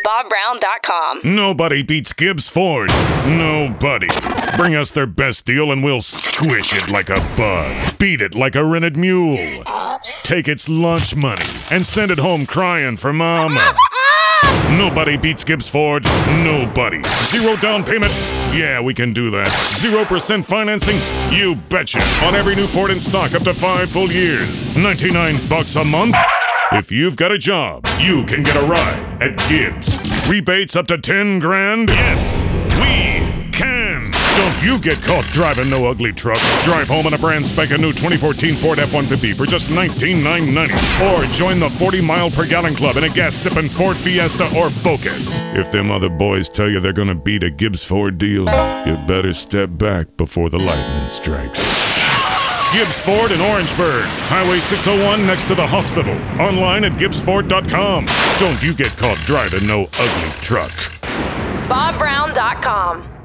BobBrown.com. Nobody beats Gibbs Ford. Nobody. Bring us their best deal and we'll squish it like a bug. Beat it like a rented mule. Take its lunch money and send it home crying for mama. Nobody beats Gibbs Ford. Nobody. 0 down payment? Yeah, we can do that. 0% financing? You betcha. On every new Ford in stock up to 5 full years. $99 a month? If you've got a job, you can get a ride at Gibbs. Rebates up to 10 grand? Yes, we can. Don't you get caught driving no ugly truck. Drive home in a brand spanking new 2014 Ford F-150 for just $19,990. Or join the 40-mile-per-gallon club in a gas-sipping Ford Fiesta or Focus. If them other boys tell you they're gonna beat a Gibbs Ford deal, you better step back before the lightning strikes. Gibbs Ford in Orangeburg. Highway 601 next to the hospital. Online at GibbsFord.com. Don't you get caught driving no ugly truck. BobBrown.com.